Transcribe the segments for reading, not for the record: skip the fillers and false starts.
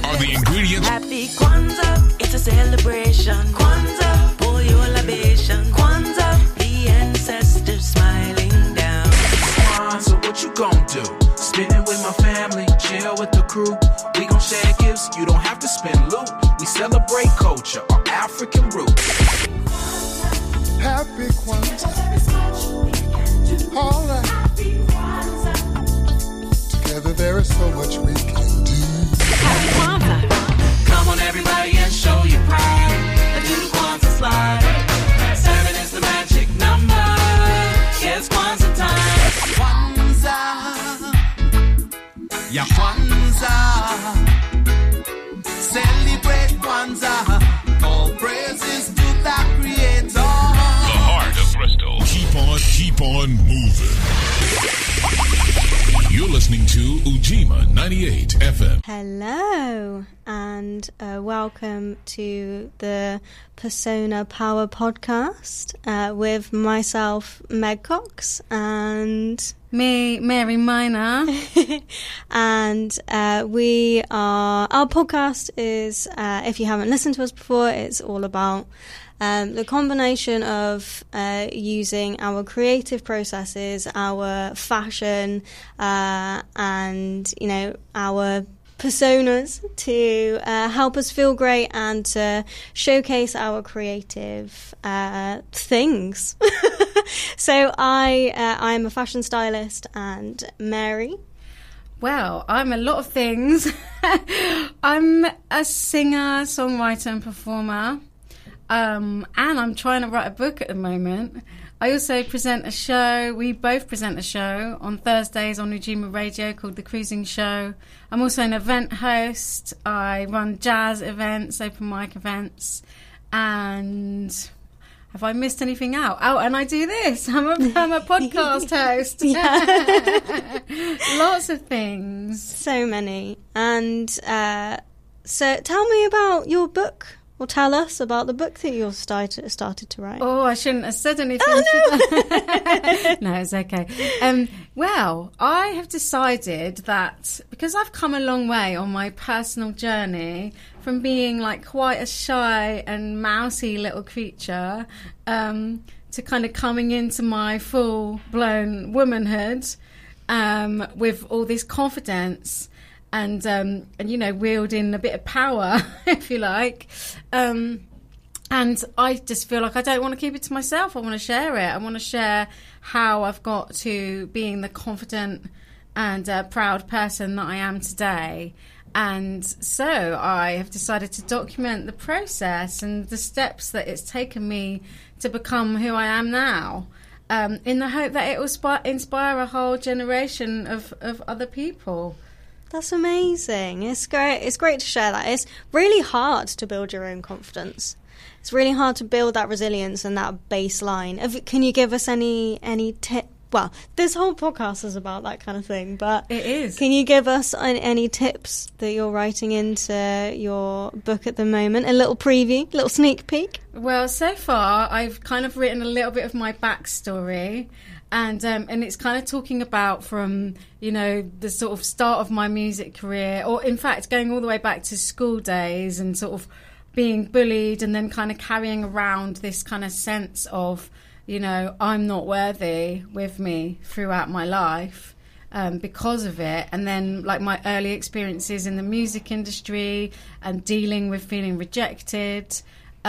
are the ingredients. Happy Kwanzaa, it's a celebration. Kwanzaa, pour your libation. Kwanzaa, the ancestors smiling down. Kwanzaa, what you gon' do? Spending with my family, chill with the crew. We gon' share gifts, you don't have to spend loot. We celebrate culture, our African roots. Happy Kwanzaa. All right. Together there is so much we can do. Happy Kwanzaa. Come on everybody and show your pride. And do the Kwanzaa slide. 7 is the magic number. Yeah, it's Kwanzaa time. Kwanzaa. Yeah, Kwanzaa. Celebrate Kwanzaa. All praises to the Creator. The heart of Bristol. Keep on moving. You're listening to Ujima 98 FM. Hello, and welcome to the Persona Power Podcast with myself, Meg Cox, and me, Mary Minor. And our podcast is, if you haven't listened to us before, it's all about the combination of using our creative processes, our fashion, and, you know, our personas to help us feel great and to showcase our creative things. So I'm a fashion stylist, and Mary? Well, I'm a lot of things. I'm a singer, songwriter and performer. And I'm trying to write a book at the moment. I also present a show. We both present a show on Thursdays on Ujima Radio called The Cruising Show. I'm also an event host. I run jazz events, open mic events. And have I missed anything out? Oh, and I do this. I'm a podcast host. Lots of things. So many. And so tell me about your book. Well, tell us about the book that you started to write. Oh, I shouldn't have said anything. Oh, no. No, it's okay. Well, I have decided that because I've come a long way on my personal journey from being like quite a shy and mousy little creature to kind of coming into my full-blown womanhood with all this confidence. And you know, wielding a bit of power, if you like. And I just feel like I don't want to keep it to myself. I want to share it. I want to share how I've got to being the confident and proud person that I am today. And so I have decided to document the process and the steps that it's taken me to become who I am now, in the hope that it will inspire a whole generation of other people. That's amazing. It's great. It's great to share that. It's really hard to build your own confidence. It's really hard to build that resilience and that baseline. Can you give us any tip? Well, this whole podcast is about that kind of thing, but it is. Can you give us any tips that you're writing into your book at the moment? A little preview, a little sneak peek? Well, so far I've kind of written a little bit of my backstory. And it's kind of talking about from, you know, the sort of start of my music career, or in fact going all the way back to school days and sort of being bullied and then kind of carrying around this kind of sense of, you know, I'm not worthy with me throughout my life because of it. And then like my early experiences in the music industry and dealing with feeling rejected.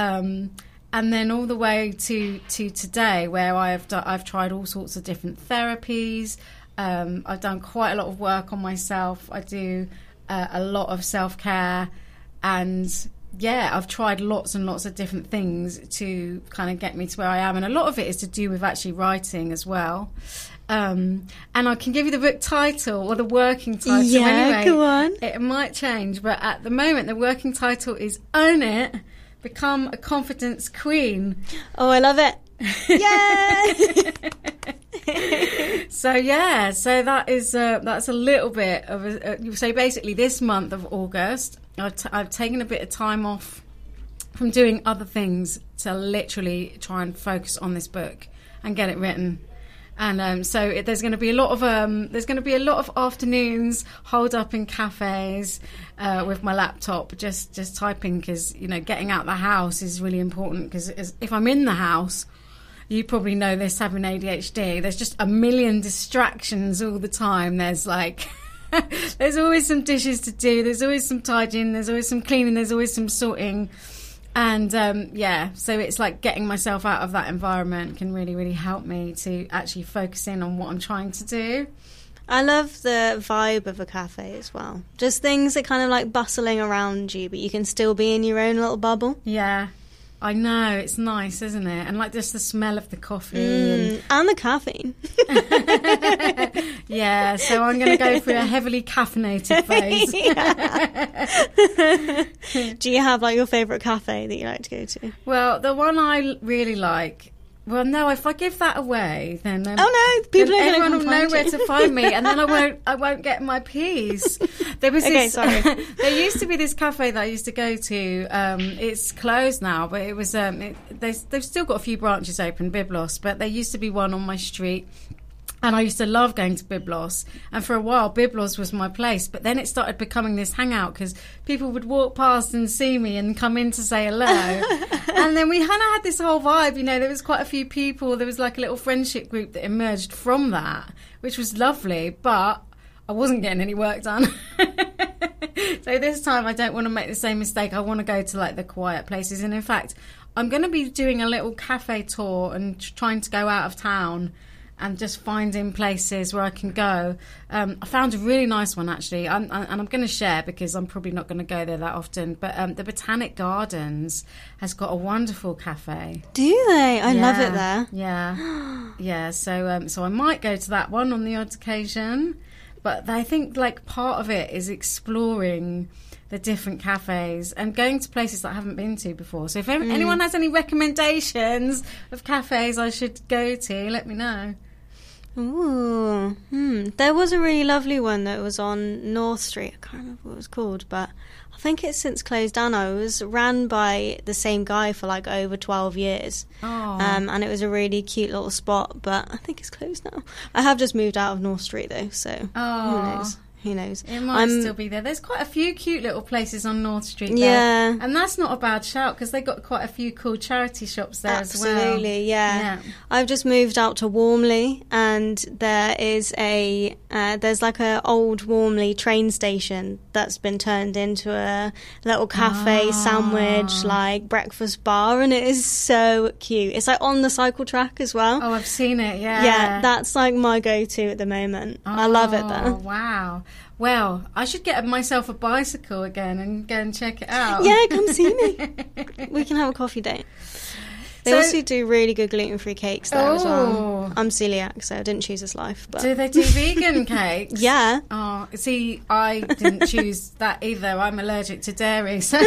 And then all the way to today, where I've tried all sorts of different therapies. I've done quite a lot of work on myself. I do a lot of self-care. And, yeah, I've tried lots and lots of different things to kind of get me to where I am. And a lot of it is to do with actually writing as well. And I can give you the book title, or the working title. Yeah, anyway, go on. It might change, but at the moment, the working title is Own It. Become a confidence queen. Oh, I love it. Yeah. So that is that's a little bit of so basically this month of August I've taken a bit of time off from doing other things to literally try and focus on this book and get it written. And so there's going to be a lot of afternoons holed up in cafes with my laptop, just typing, because getting out the house is really important. Because if I'm in the house, you probably know this, having ADHD, there's just a million distractions all the time. There's there's always some dishes to do, there's always some tidying, there's always some cleaning, there's always some sorting. And so it's like getting myself out of that environment can really, really help me to actually focus in on what I'm trying to do. I love the vibe of a cafe as well. Just things that kind of like bustling around you, but you can still be in your own little bubble. Yeah. I know, it's nice, isn't it? And just the smell of the coffee. And the caffeine. Yeah, so I'm going to go through a heavily caffeinated phase. Do you have your favourite cafe that you like to go to? Well, the one I really like... Well, no, if I give that away, then people are everyone going to will know where to find me, and then I won't get my peas. There was sorry. There used to be this cafe that I used to go to. It's closed now, but it was they've still got a few branches open, Byblos, but there used to be one on my street. And I used to love going to Byblos. And for a while, Byblos was my place. But then it started becoming this hangout because people would walk past and see me and come in to say hello. And then we kind of had this whole vibe. There was quite a few people. There was a little friendship group that emerged from that, which was lovely. But I wasn't getting any work done. So this time I don't want to make the same mistake. I want to go to the quiet places. And in fact, I'm going to be doing a little cafe tour and trying to go out of town and just finding places where I can go. I found a really nice one, actually, and I'm going to share because I'm probably not going to go there that often. But the Botanic Gardens has got a wonderful cafe. Do they? I love it there. Yeah, yeah. So I might go to that one on the odd occasion. But I think part of it is exploring the different cafes and going to places that I haven't been to before. So if anyone has any recommendations of cafes I should go to, let me know. Ooh, there was a really lovely one that was on North Street. I can't remember what it was called, but I think it's since closed down. It was ran by the same guy for over 12 years. And it was a really cute little spot, but I think it's closed now. I have just moved out of North Street though, so who knows? It might still be there. There's quite a few cute little places on North Street there. Yeah. And that's not a bad shout because they got quite a few cool charity shops there as well. Absolutely, yeah. I've just moved out to Warmley, and there is there's a old Warmley train station that's been turned into a little cafe sandwich, breakfast bar, and it is so cute. It's on the cycle track as well. Oh, I've seen it, yeah. Yeah, that's my go-to at the moment. I love it there. Wow. Well, I should get myself a bicycle again and go and check it out. Yeah, come see me. We can have a coffee date. They also do really good gluten-free cakes there as well. I'm celiac, so I didn't choose this life. But do they do vegan cakes? Yeah. Oh, see, I didn't choose that either. I'm allergic to dairy. So,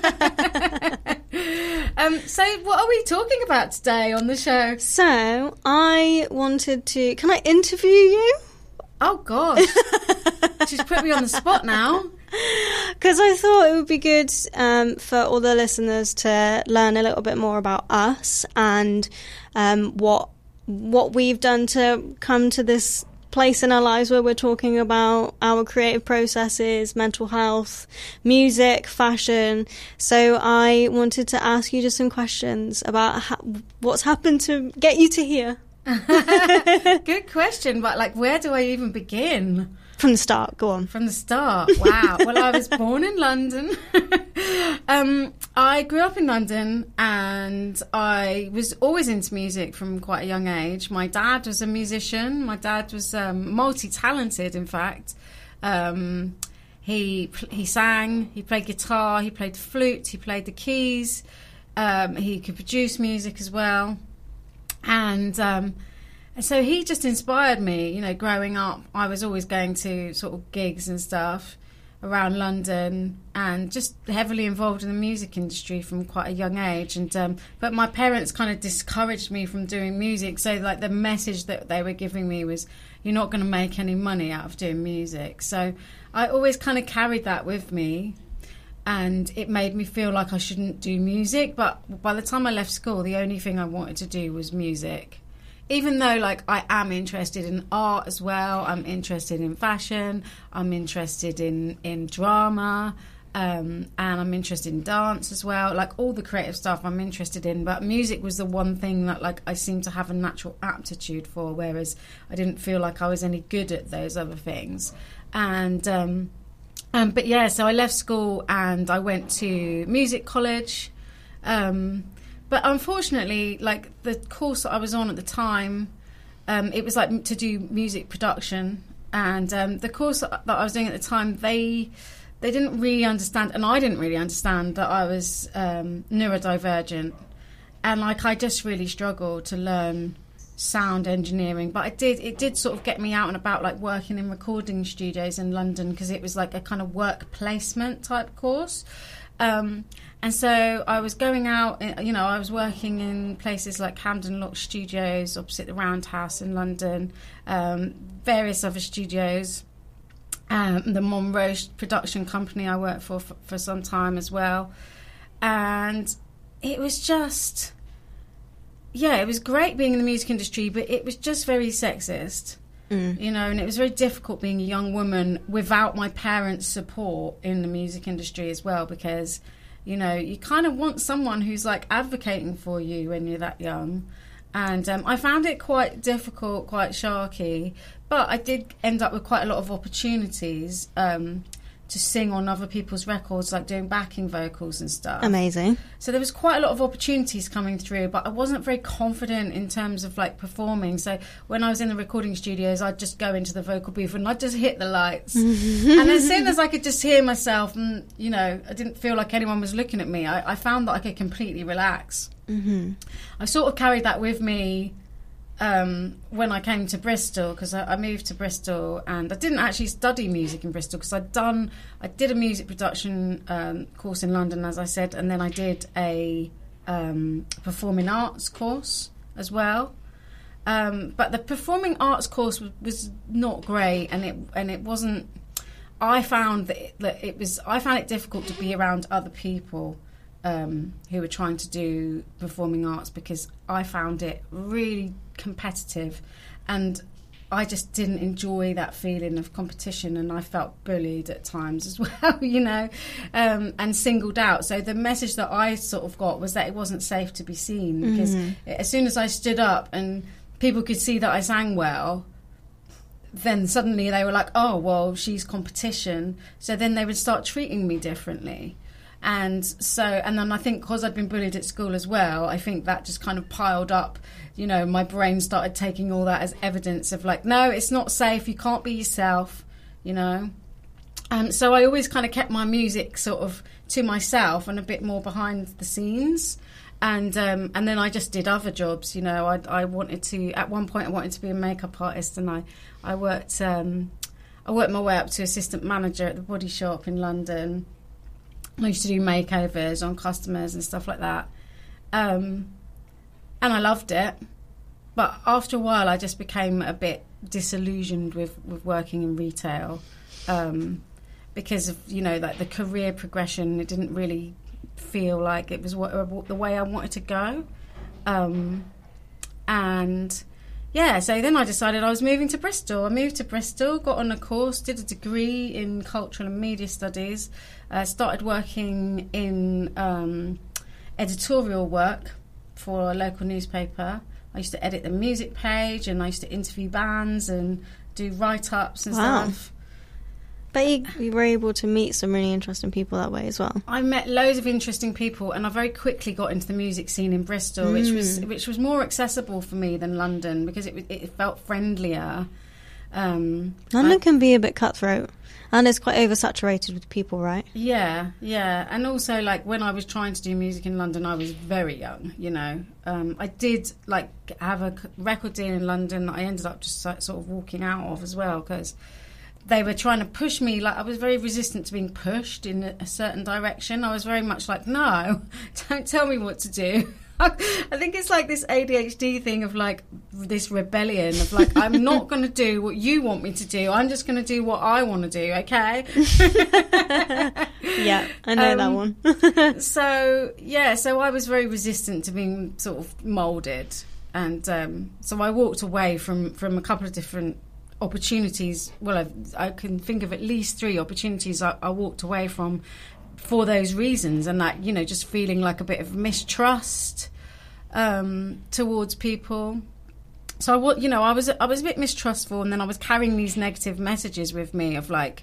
so what are we talking about today on the show? So I wanted to... Can I interview you? Oh, gosh. She's put me on the spot now. Because I thought it would be good for all the listeners to learn a little bit more about us and what we've done to come to this place in our lives where we're talking about our creative processes, mental health, music, fashion. So I wanted to ask you just some questions about what's happened to get you to here. Good question, but where do I even begin? From the start, go on. From the start, wow. Well, I was born in London. I grew up in London and I was always into music from quite a young age. My dad was a musician. My dad was multi-talented, in fact. He sang, he played guitar, he played the flute, he played the keys. He could produce music as well. And so he just inspired me, growing up. I was always going to sort of gigs and stuff around London and just heavily involved in the music industry from quite a young age. And but my parents kind of discouraged me from doing music. So the message that they were giving me was, you're not going to make any money out of doing music. So I always kind of carried that with me. And it made me feel like I shouldn't do music. But by the time I left school, the only thing I wanted to do was music. even though like I am interested in art as well, I'm interested in fashion, I'm interested in drama, and I'm interested in dance as well. Like all the creative stuff I'm interested in, but music was the one thing that like I seemed to have a natural aptitude for, whereas I didn't feel like I was any good at those other things. And but yeah, so I left school and I went to music college. But unfortunately, like the course that I was on at the time, it was like to do music production, and the course that I was doing at the time, they didn't really understand, and I didn't really understand that I was neurodivergent, and like I just really struggled to learn sound engineering. But it did sort of get me out and about, like working in recording studios in London, because it was like a kind of work placement type course. And so I was going out, you know, I was working in places like Camden Lock Studios opposite the Roundhouse in London, various other studios, the Monroe production company I worked for some time as well. And it was just, yeah, it was great being in the music industry, but it was just very sexist. You know, and it was very difficult being a young woman without my parents' support in the music industry as well, because, you know, you kind of want someone who's like advocating for you when you're that young. And I found it quite difficult, quite sharky, but I did end up with quite a lot of opportunities to sing on other people's records, like doing backing vocals and stuff. Amazing. So there was quite a lot of opportunities coming through, but I wasn't very confident in terms of like performing. So when I was in the recording studios, I'd just go into the vocal booth and I'd just hit the lights. And as soon as I could just hear myself and, you know, I didn't feel like anyone was looking at me, I found that I could completely relax. I sort of carried that with me when I came to Bristol, because I moved to Bristol, and I didn't actually study music in Bristol, because I did a music production course in London, as I said, and then I did a performing arts course as well. But the performing arts course was not great, and it wasn't. I found I found it difficult to be around other people who were trying to do performing arts, because I found it really competitive, and I just didn't enjoy that feeling of competition, and I felt bullied at times as well, you know, and singled out. So the message that I sort of got was that it wasn't safe to be seen, because as soon as I stood up and people could see that I sang well, then suddenly they were like, oh, well, she's competition. So then they would start treating me differently. And then I think because I'd been bullied at school as well, I think that just kind of piled up, you know, my brain started taking all that as evidence of like, no, it's not safe, you can't be yourself, you know. So I always kind of kept my music sort of to myself and a bit more behind the scenes. And then I just did other jobs, you know. I wanted to, at one point I wanted to be a makeup artist, and I worked my way up to assistant manager at the Body Shop in London. I used to do makeovers on customers and stuff like that. And I loved it. But after a while, I just became a bit disillusioned with working in retail, because of, you know, like the career progression. It didn't really feel like it was the way I wanted to go. And yeah, so then I decided I was moving to Bristol. I moved to Bristol, got on a course, did a degree in cultural and media studies, started working in editorial work for a local newspaper. I used to edit the music page, and I used to interview bands and do write-ups and stuff. But you were able to meet some really interesting people that way as well. I met loads of interesting people, and I very quickly got into the music scene in Bristol, which was more accessible for me than London, because it felt friendlier. London can be a bit cutthroat, and it's quite oversaturated with people, right? Yeah, and also, like, when I was trying to do music in London, I was very young, you know. I did, like, have a record deal in London that I ended up just sort of walking out of as well, because they were trying to push me. Like, I was very resistant to being pushed in a certain direction. I was very much like, no, don't tell me what to do. I think it's like this ADHD thing of like this rebellion of like, I'm not going to do what you want me to do. I'm just going to do what I want to do, okay? Yeah, I know that one. So I was very resistant to being sort of moulded. And so I walked away from a couple of different opportunities. Well, I can think of at least 3 opportunities I walked away from for those reasons, and that, you know, just feeling like a bit of mistrust towards people. So I was a bit mistrustful, and then I was carrying these negative messages with me of like,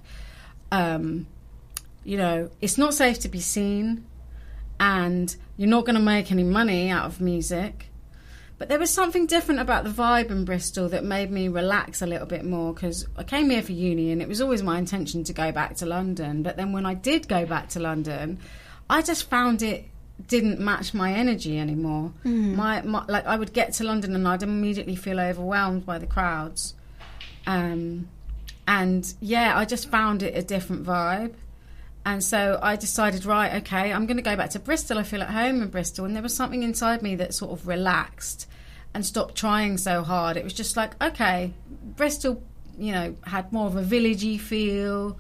you know, it's not safe to be seen, and you're not going to make any money out of music. But there was something different about the vibe in Bristol that made me relax a little bit more, because I came here for uni and it was always my intention to go back to London. But then when I did go back to London, I just found it didn't match my energy anymore. My like, I would get to London and I'd immediately feel overwhelmed by the crowds. And yeah, I just found it a different vibe. And so I decided, right, okay, I'm going to go back to Bristol. I feel at home in Bristol. And there was something inside me that sort of relaxed and stopped trying so hard. It was just like, okay, Bristol, you know, had more of a villagey feel.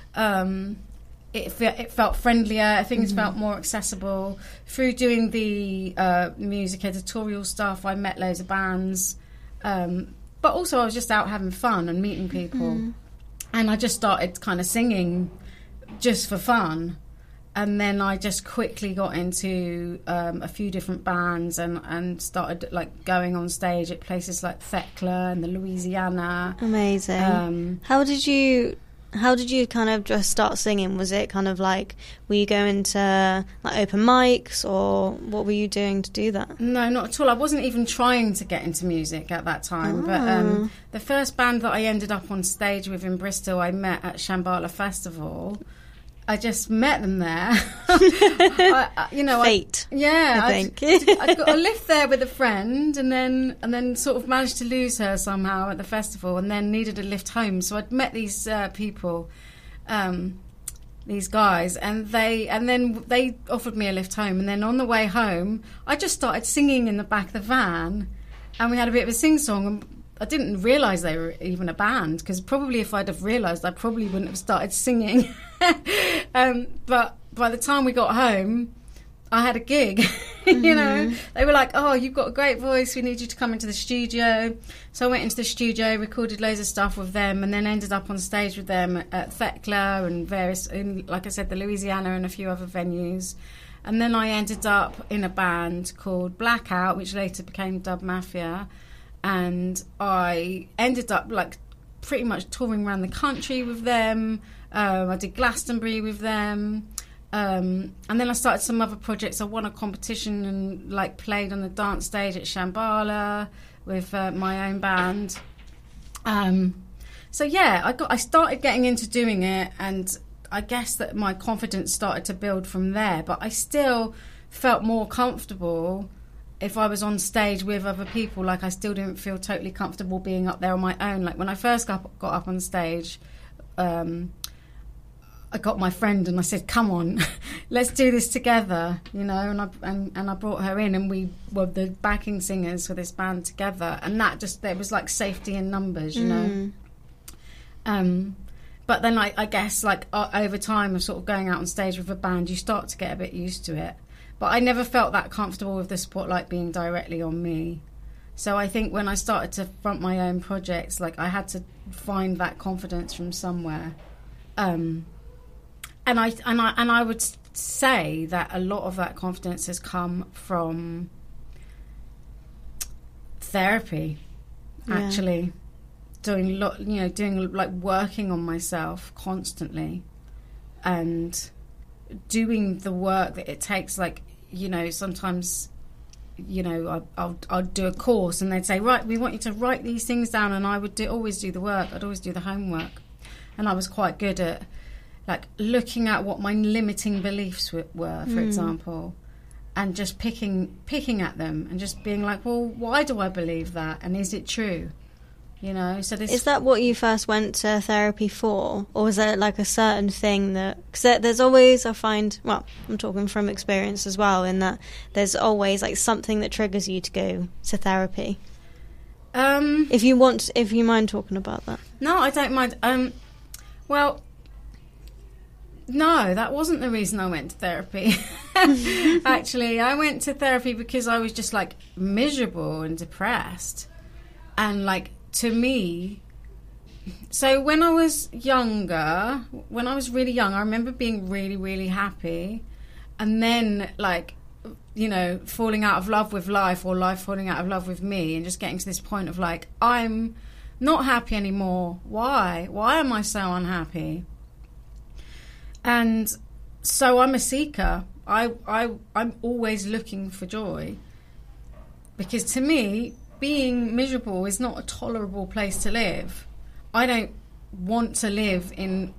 It felt friendlier. Things felt more accessible. Through doing the music editorial stuff, I met loads of bands. But also I was just out having fun and meeting people. And I just started kind of singing just for fun, and then I just quickly got into a few different bands and started like going on stage at places like Thekla and the Louisiana. Amazing. How did you kind of just start singing? Was it kind of like, were you going to like open mics, or what were you doing to do that? No, not at all. I wasn't even trying to get into music at that time. But the first band that I ended up on stage with in Bristol, I met at Shambhala Festival. I just met them there. Fate. I think. I got a lift there with a friend, and then sort of managed to lose her somehow at the festival, and then needed a lift home. So I'd met these people, these guys, and then they offered me a lift home. And then on the way home, I just started singing in the back of the van, and we had a bit of a sing-song. And I didn't realise they were even a band, because probably if I'd have realised, I probably wouldn't have started singing. But by the time we got home, I had a gig. You know, they were like, "Oh, you've got a great voice. We need you to come into the studio." So I went into the studio, recorded loads of stuff with them, and then ended up on stage with them at Thekla and various, like I said, the Louisiana and a few other venues. And then I ended up in a band called Blackout, which later became Dub Mafia. And I ended up like pretty much touring around the country with them. I did Glastonbury with them. And then I started some other projects. I won a competition and like played on the dance stage at Shambhala with my own band. So yeah, I started getting into doing it, and I guess that my confidence started to build from there. But I still felt more comfortable if I was on stage with other people. Like, I still didn't feel totally comfortable being up there on my own. Like, when I first got up on stage, I got my friend and I said, "Come on, let's do this together," you know, and I brought her in, and we were the backing singers for this band together, and that just, there was like safety in numbers, you know. But then I guess like over time of sort of going out on stage with a band, you start to get a bit used to it. But I never felt that comfortable with the spotlight being directly on me. So I think when I started to front my own projects, like, I had to find that confidence from somewhere. And I would say that a lot of that confidence has come from therapy, actually. Doing like working on myself constantly, and doing the work that it takes. Like, you know, sometimes, you know, I'll do a course and they'd say, "Right, we want you to write these things down," and I would always do the work. I'd always do the homework, and I was quite good at like looking at what my limiting beliefs were, for example, and just picking at them and just being like, "Well, why do I believe that, and is it true?" You know, so this... Is that what you first went to therapy for? Or was there like a certain thing that... Because there's always, I find... Well, I'm talking from experience as well, in that there's always like something that triggers you to go to therapy. If you mind talking about that. No, I don't mind. Well, No, that wasn't the reason I went to therapy. Actually, I went to therapy because I was just like miserable and depressed. And like, to me, so when I was younger, when I was really young, I remember being really, really happy. And then like, you know, falling out of love with life, or life falling out of love with me, and just getting to this point of like, I'm not happy anymore. Why? Why am I so unhappy? And so I'm a seeker. I'm always looking for joy, because to me, being miserable is not a tolerable place to live. I don't want to live in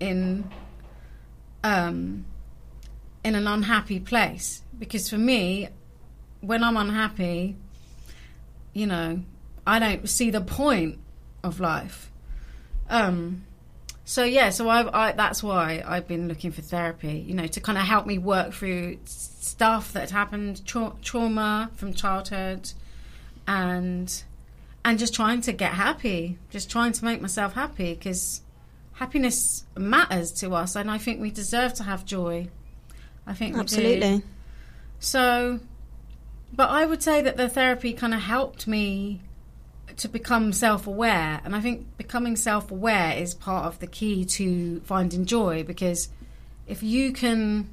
an unhappy place, because for me, when I'm unhappy, you know, I don't see the point of life. So I that's why I've been looking for therapy, you know, to kind of help me work through stuff that happened, trauma from childhood, and just trying to get happy, just trying to make myself happy, because happiness matters to us, and I think we deserve to have joy. I think absolutely. We do. So, but I would say that the therapy kind of helped me to become self-aware, and I think becoming self-aware is part of the key to finding joy, because if you can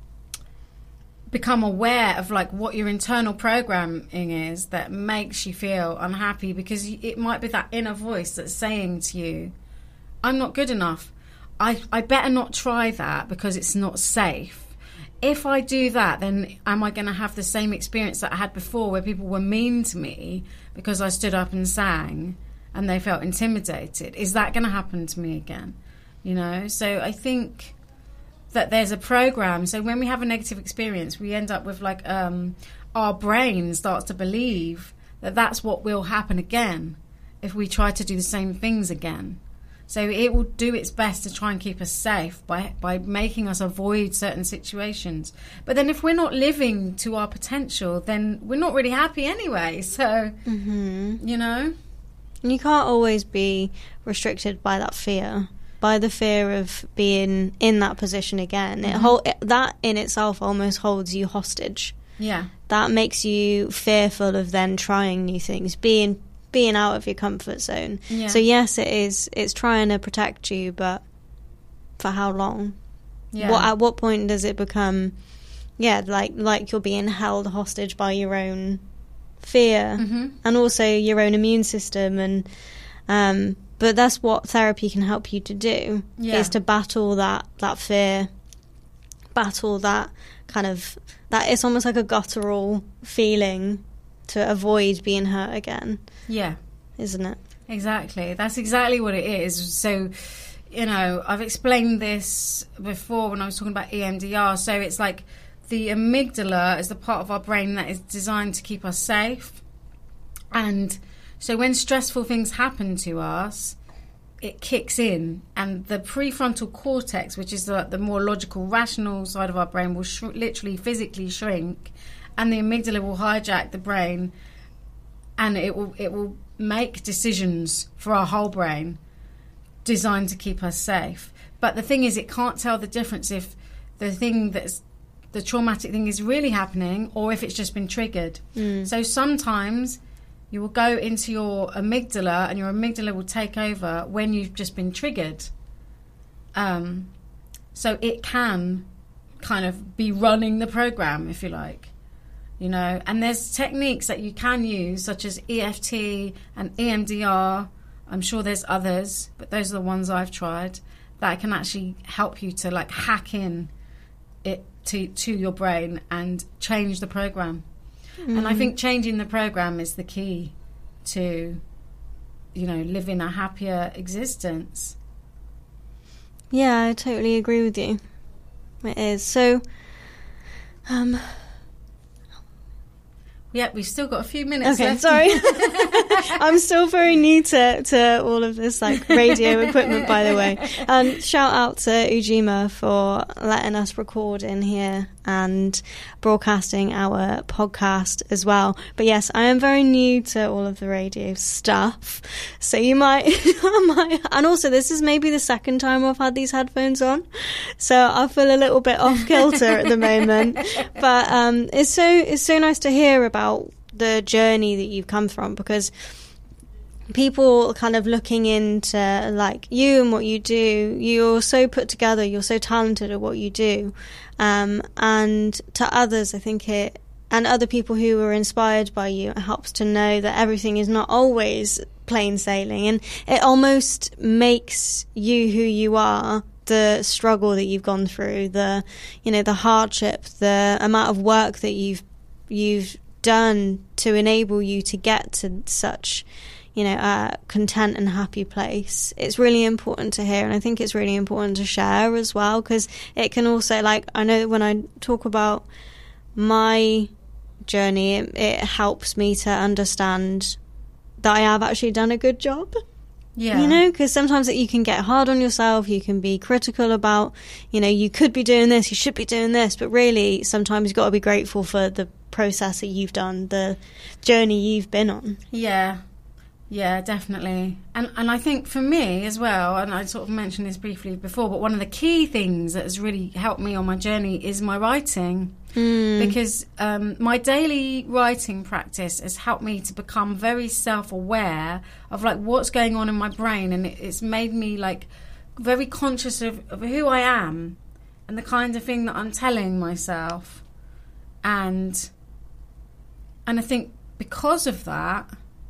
become aware of like what your internal programming is that makes you feel unhappy, because it might be that inner voice that's saying to you, I'm not good enough, I better not try that because it's not safe. If I do that, then am I going to have the same experience that I had before, where people were mean to me because I stood up and sang and they felt intimidated? Is that going to happen to me again? You know, so I think that there's a program. So when we have a negative experience, we end up with like our brain starts to believe that that's what will happen again if we try to do the same things again. So it will do its best to try and keep us safe by making us avoid certain situations. But then if we're not living to our potential, then we're not really happy anyway. So, you know. And you can't always be restricted by that fear, by the fear of being in that position again. That in itself almost holds you hostage. Yeah. That makes you fearful of then trying new things, being out of your comfort zone. Yeah. So yes, it's trying to protect you, but for how long? Yeah. At what point does it become like you're being held hostage by your own fear and also your own immune system? And but that's what therapy can help you to do, is to battle that fear, battle that kind of, that it's almost like a guttural feeling to avoid being hurt again. Yeah. Isn't it? Exactly. That's exactly what it is. So, you know, I've explained this before when I was talking about EMDR. So it's like the amygdala is the part of our brain that is designed to keep us safe. And so when stressful things happen to us, it kicks in, and the prefrontal cortex, which is the more logical, rational side of our brain, will literally physically shrink, and the amygdala will hijack the brain, and it will make decisions for our whole brain designed to keep us safe. But the thing is, it can't tell the difference if the thing that's the traumatic thing is really happening or if it's just been triggered. So sometimes you will go into your amygdala, and your amygdala will take over when you've just been triggered. So it can kind of be running the program, if you like. You know, and there's techniques that you can use, such as EFT and EMDR. I'm sure there's others, but those are the ones I've tried that can actually help you to like hack in it to your brain and change the program. And I think changing the program is the key to, you know, living a happier existence. Yeah, I totally agree with you. It is. So, yeah, we've still got a few minutes left. Sorry. I'm still very new to all of this like radio equipment, by the way. Shout out to Ujima for letting us record in here and broadcasting our podcast as well. But yes, I am very new to all of the radio stuff, so you might, and also this is maybe the second time I've had these headphones on, so I feel a little bit off kilter at the moment. But it's so nice to hear about the journey that you've come from, because people kind of looking into like you and what you do, you're so put together, you're so talented at what you do, and to others, I think and other people who are inspired by you, it helps to know that everything is not always plain sailing, and it almost makes you who you are, the struggle that you've gone through, the hardship, the amount of work that you've done to enable you to get to such a content and happy place. It's really important to hear, and I think it's really important to share as well, because it can also, like, I know when I talk about my journey, it helps me to understand that I have actually done a good job. Yeah. Because sometimes you can get hard on yourself, you can be critical about, you could be doing this, you should be doing this, but really sometimes you've got to be grateful for the process that you've done, the journey you've been on. Yeah, definitely. And I think for me as well, and I sort of mentioned this briefly before, but one of the key things that has really helped me on my journey is my writing. Because my daily writing practice has helped me to become very self-aware of like what's going on in my brain, and it's made me like very conscious of who I am and the kind of thing that I'm telling myself. And I think because of that,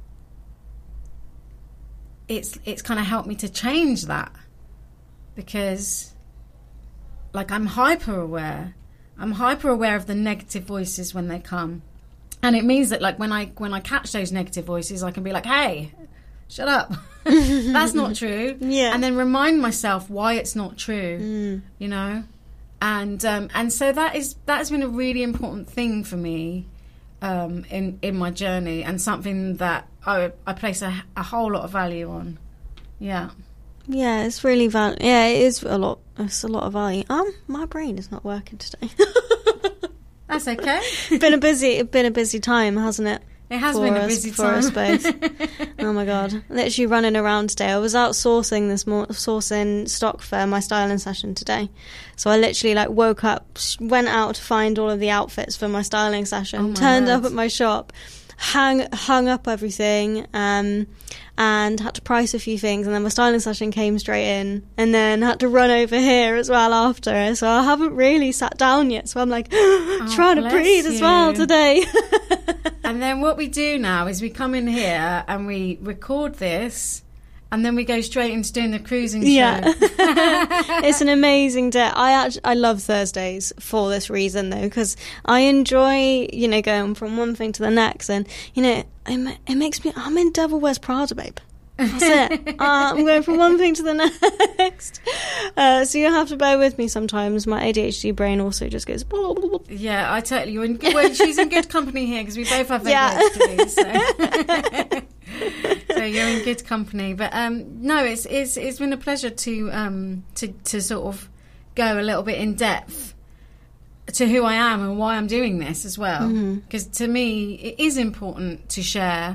it's kind of helped me to change that, because like I'm hyper aware of the negative voices when they come, and it means that like when I catch those negative voices, I can be like, hey, shut up, that's not true. Yeah. And then remind myself why it's not true. And so that has been a really important thing for me in my journey, and something that I place a whole lot of value on. Yeah, it's really it is a lot. It's a lot of value. My brain is not working today. That's okay. Been a busy time, hasn't it? It has been a busy time for us both. Oh my god, literally running around today. I was out sourcing stock for my styling session today, so I literally woke up, went out to find all of the outfits for my styling session, turned up at my shop, hung up everything, and had to price a few things, and then my styling session came straight in, and then had to run over here as well after, so I haven't really sat down yet, so I'm like trying to breathe as well today. And then what we do now is we come in here and we record this, and then we go straight into doing the cruising show. Yeah. It's an amazing day. I love Thursdays for this reason, though, because I enjoy, going from one thing to the next, and, it makes me, I'm in Devil Wears Prada, babe. That's it. I'm going from one thing to the next. So you have to bear with me sometimes. My ADHD brain also just goes... Blah, blah, blah. Yeah, I totally... she's in good company here, because we both have ADHD. So you're in good company. But no, it's been a pleasure to sort of go a little bit in depth to who I am and why I'm doing this as well. Because to me, it is important to share...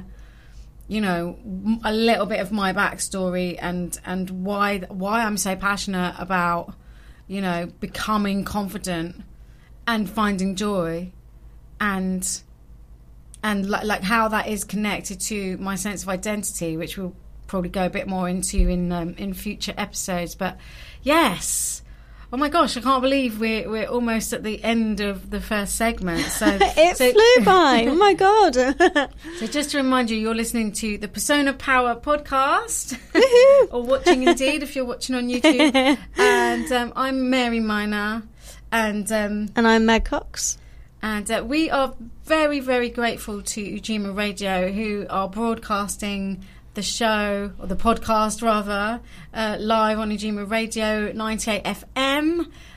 a little bit of my backstory and why I'm so passionate about, becoming confident and finding joy, and like how that is connected to my sense of identity, which we'll probably go a bit more into in future episodes. But yes. Oh my gosh, I can't believe we're almost at the end of the first segment. So it flew by. Oh my god. So just to remind you, you're listening to the Persona Power podcast. Or watching indeed if you're watching on YouTube. And I'm Mary Miner, and I'm Meg Cox. And we are very, very grateful to Ujima Radio, who are broadcasting the show, or the podcast rather, live on Ujima Radio 98 FM.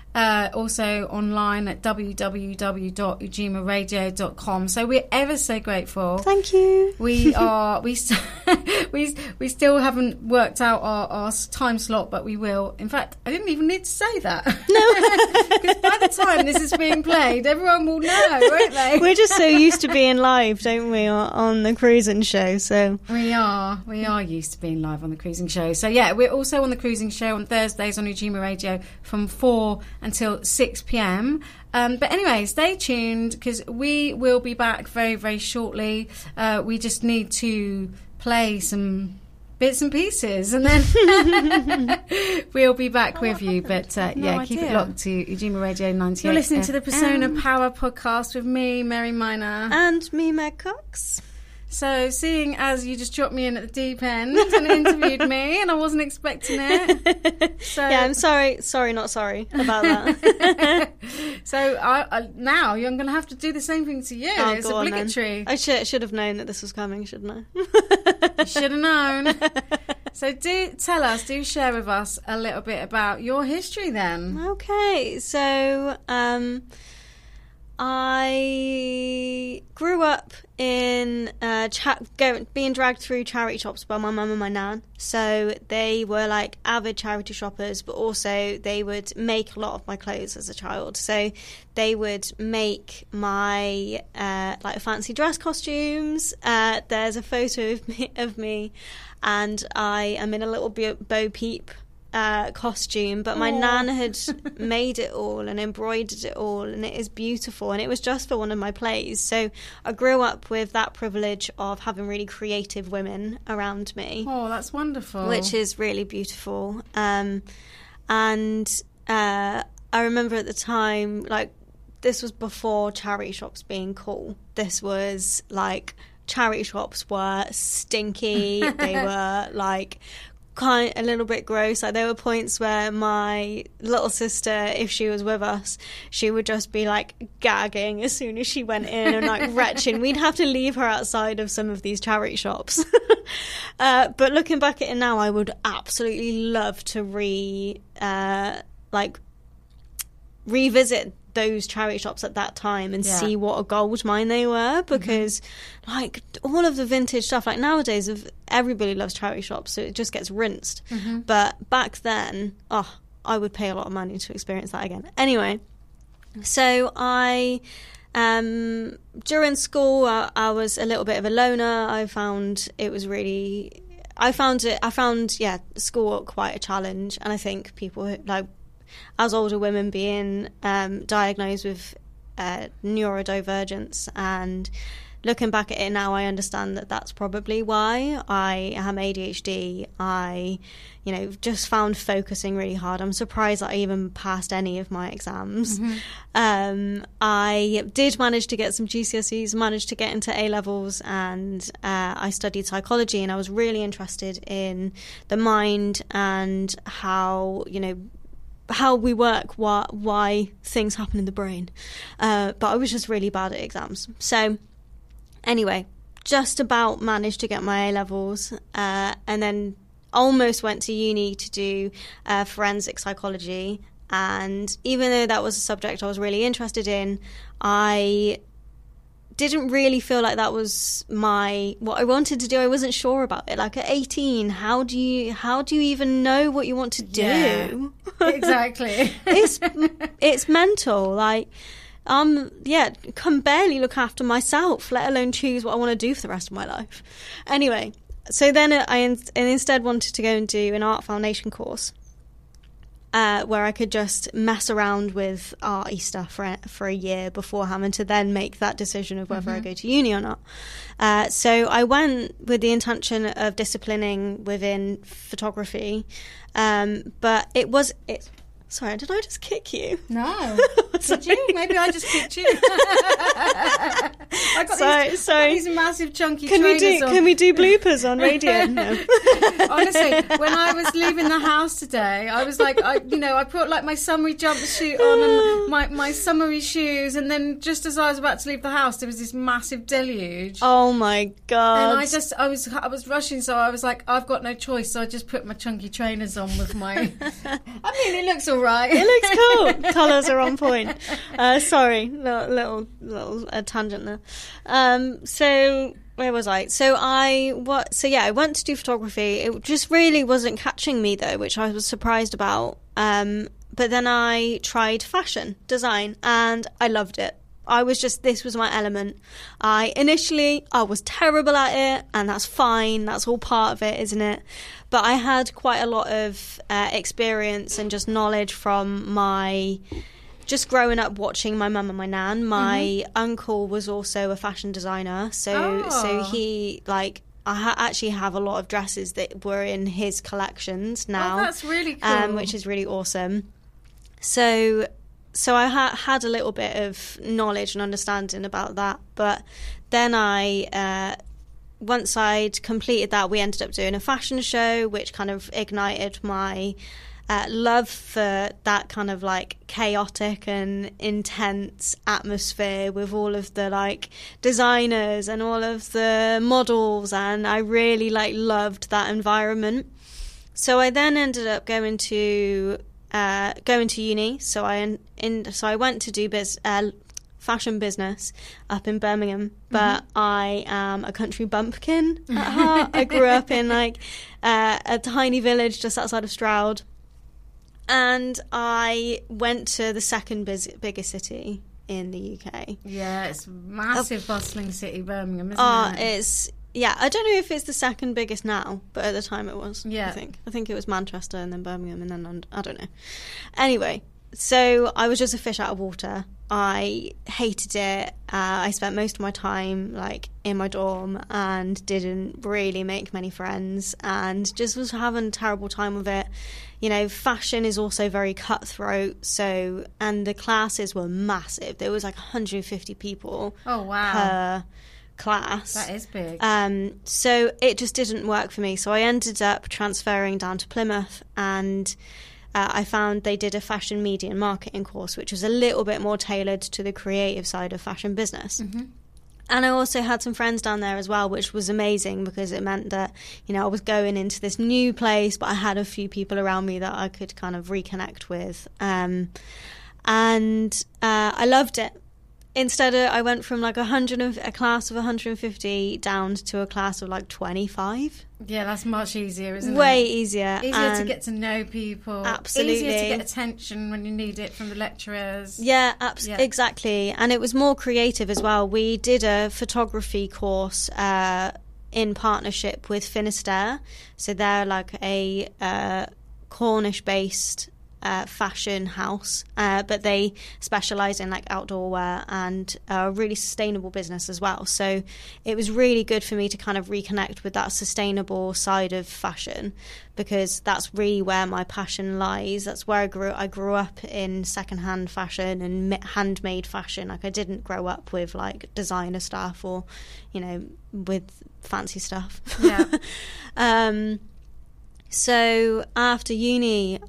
also online at www.ujimaradio.com. So we're ever so grateful. Thank you. We are we still haven't worked out our time slot, but we will. In fact, I didn't even need to say that. No, because by the time this is being played, everyone will know, won't they? we're just so used to being live, don't we, on the cruising show? So we are used to being live on the cruising show. So yeah, we're also on the cruising show on Thursdays on Ujima Radio from 4 until 6 p.m. But anyway, stay tuned because we will be back very, very shortly. We just need to play some bits and pieces and then we'll be back with you. But keep it locked to Ujima Radio 98. You're listening to the Persona Power podcast with me, Mary Miner. And me, Meg Cox. So, seeing as you just dropped me in at the deep end and interviewed me, and I wasn't expecting it. So, yeah, I'm sorry, not sorry about that. So, now I'm going to have to do the same thing to you. Oh, it's obligatory. I should have known that this was coming, shouldn't I? You should have known. So, do share with us a little bit about your history then. Okay, so I grew up in being dragged through charity shops by my mum and my nan. So they were like avid charity shoppers, but also they would make a lot of my clothes as a child. So they would make my like fancy dress costumes. There's a photo of me, and I am in a little Bo Peep costume, but my nan had made it all and embroidered it all, and it is beautiful, and it was just for one of my plays. So I grew up with that privilege of having really creative women around me. Oh, that's wonderful. Which is really beautiful. And I remember at the time, like, this was before charity shops being cool. This was like, charity shops were stinky. They were like a little bit gross. Like, there were points where my little sister, if she was with us, she would just be like gagging as soon as she went in and like retching. We'd have to leave her outside of some of these charity shops. But looking back at it now, I would absolutely love to revisit those charity shops at that time and see what a gold mine they were, because like all of the vintage stuff, like nowadays everybody loves charity shops, so it just gets rinsed. But back then, I would pay a lot of money to experience that again. Anyway, so I during school I was a little bit of a loner. I found school quite a challenge, and I think people like, as older women, being diagnosed with neurodivergence, and looking back at it now, I understand that that's probably why. I am ADHD. I, just found focusing really hard. I'm surprised that I even passed any of my exams. I did manage to get some GCSEs, managed to get into A-levels, and I studied psychology, and I was really interested in the mind and how we work, why things happen in the brain. But I was just really bad at exams. So anyway, just about managed to get my A-levels, and then almost went to uni to do forensic psychology. And even though that was a subject I was really interested in, I didn't really feel like that was what I wanted to do. I wasn't sure about it. Like, at 18, how do you even know what you want to do? Yeah, exactly. It's mental. Like, can barely look after myself, let alone choose what I want to do for the rest of my life. Anyway, so then I instead wanted to go and do an art foundation course, where I could just mess around with arty stuff for a year before having to then make that decision of whether I go to uni or not. So I went with the intention of disciplining within photography, but it's. Sorry, did I just kick you? No. Did you? Maybe I just kicked you. I got Sorry, these, sorry. I got these massive chunky Can trainers on. we do bloopers on radio? No. Honestly, when I was leaving the house today, I was like, I put like my summery jumpsuit on and my summery shoes, and then just as I was about to leave the house, there was this massive deluge. Oh my god! And I was rushing, so I was like, I've got no choice, so I just put my chunky trainers on with my. I mean, it looks all right. It looks cool. Colours are on point. Sorry, little tangent there. So where was I? So I went to do photography. It just really wasn't catching me though, which I was surprised about. But then I tried fashion design, and I loved it. This was my element. I was terrible at it, and that's fine. That's all part of it, isn't it? But I had quite a lot of experience and just knowledge from just growing up watching my mum and my nan. My uncle was also a fashion designer, so he I actually have a lot of dresses that were in his collections now. Oh, that's really cool. Which is really awesome. So I had a little bit of knowledge and understanding about that, but then once I'd completed that, we ended up doing a fashion show, which kind of ignited my love for that kind of like chaotic and intense atmosphere with all of the like designers and all of the models, and I really loved that environment. So I then ended up going to uni. So I went to do fashion business up in Birmingham, but I am a country bumpkin at heart. I grew up in a tiny village just outside of Stroud, and I went to the second biggest city in the UK. Yeah, it's a massive, bustling city, Birmingham, isn't it? Yeah, I don't know if it's the second biggest now, but at the time it was. Yeah. I think it was Manchester and then Birmingham and then I don't know. Anyway, so I was just a fish out of water. I hated it. I spent most of my time in my dorm and didn't really make many friends and just was having a terrible time with it. You know, fashion is also very cutthroat. And the classes were massive. There was 150 people. Oh wow. Per class. That is big. So it just didn't work for me. So I ended up transferring down to Plymouth, and I found they did a fashion media and marketing course, which was a little bit more tailored to the creative side of fashion business. Mm-hmm. And I also had some friends down there as well, which was amazing because it meant that, I was going into this new place, but I had a few people around me that I could kind of reconnect with. And I loved it. Instead, I went from a class of 150 down to a class of 25. Yeah, that's much easier, isn't it? Way easier. Easier to get to know people. Absolutely. Easier to get attention when you need it from the lecturers. Yeah, exactly. And it was more creative as well. We did a photography course in partnership with Finisterre. So they're a Cornish-based fashion house, but they specialise in outdoor wear and a really sustainable business as well. So it was really good for me to kind of reconnect with that sustainable side of fashion, because that's really where my passion lies. That's where I grew up in secondhand fashion and handmade fashion. I didn't grow up with designer stuff or with fancy stuff. Yeah. So after uni,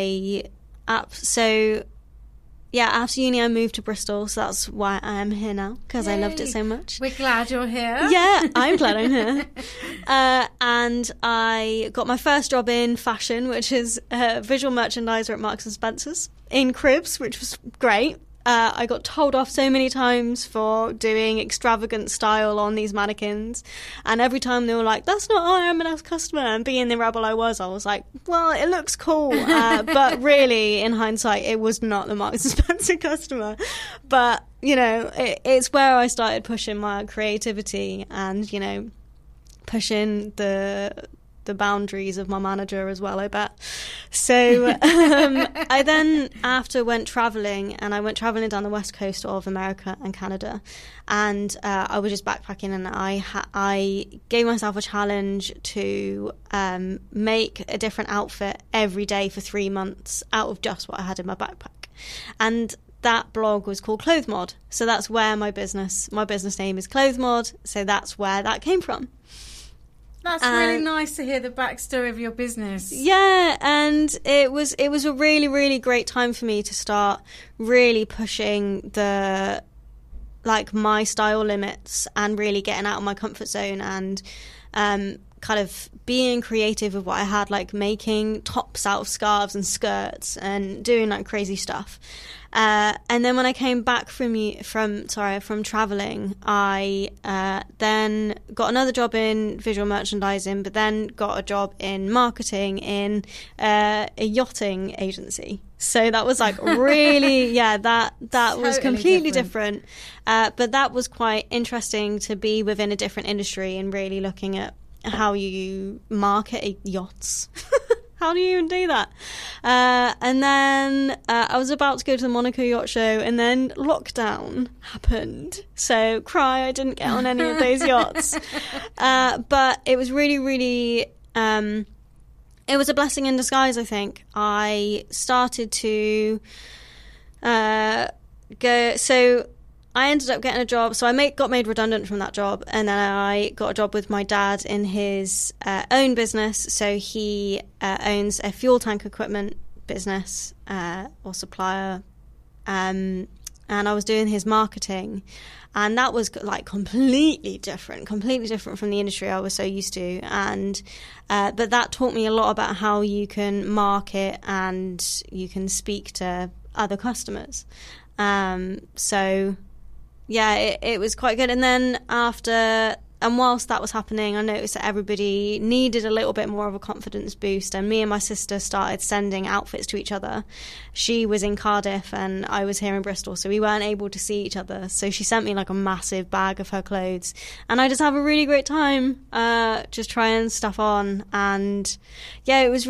after uni I moved to Bristol, so that's why I am here now, because I loved it so much. We're glad you're here. Yeah, I'm glad I'm here. And I got my first job in fashion, which is visual merchandiser at Marks and Spencer's in Cribs, which was great. I got told off so many times for doing extravagant style on these mannequins, and every time they were like, "That's not our M&S customer," and being the rebel I was like, "Well, it looks cool," but really, in hindsight, it was not the Marks and Spencer customer. But it's where I started pushing my creativity and pushing the boundaries of my manager as well, I bet. So I then after went travelling, and I went travelling down the west coast of America and Canada, and I was just backpacking, and I gave myself a challenge to make a different outfit every day for 3 months out of just what I had in my backpack. And that blog was called Clothemod. So that's where my business name is Clothemod. So that's where that came from. That's really nice to hear the backstory of your business. Yeah, and it was a really, really great time for me to start really pushing my style limits and really getting out of my comfort zone and kind of being creative with what I had, like making tops out of scarves and skirts and doing like crazy stuff. And then when I came back from traveling, I then got another job in visual merchandising, but then got a job in marketing in a yachting agency. So that was like really, that totally was completely different. But that was quite interesting to be within a different industry and really looking at how you market yachts. How do you even do that? And then I was about to go to the Monaco Yacht Show, and then lockdown happened. So I didn't get on any of those yachts. But it was really, really... it was a blessing in disguise, I think. I started to go... So I ended up getting a job. So I got made redundant from that job, and then I got a job with my dad in his own business. So he owns a fuel tank equipment business or supplier, and I was doing his marketing, and that was like completely different from the industry I was so used to. And but that taught me a lot about how you can market and you can speak to other customers. So. Yeah, it was quite good. And then whilst that was happening, I noticed that everybody needed a little bit more of a confidence boost. And me and my sister started sending outfits to each other. She was in Cardiff and I was here in Bristol, so we weren't able to see each other. So she sent me like a massive bag of her clothes. And I just have a really great time just trying stuff on. And yeah, it was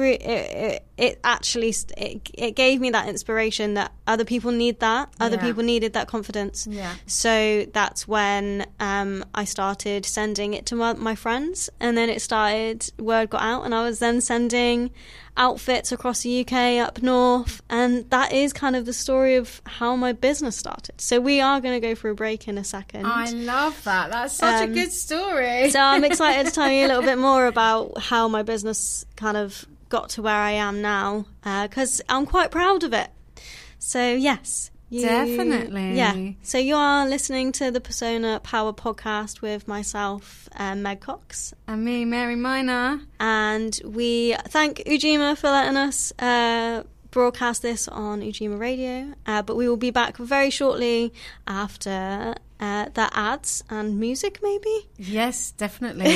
it gave me that inspiration that other people need that. Other people needed that confidence. Yeah. So that's when I started sending it to my friends, and then word got out, and I was then sending outfits across the UK, up north, and that is kind of the story of how my business started. So we are going to go for a break in a second. I love that. That's such a good story. So I'm excited to tell you a little bit more about how my business kind of got to where I am now, because I'm quite proud of it. So yes. Definitely. Yeah. So you are listening to the Persona Power podcast with myself, Meg Cox. And me, Mary Miner. And we thank Ujima for letting us broadcast this on Ujima Radio. But we will be back very shortly after the ads and music, maybe? Yes, definitely.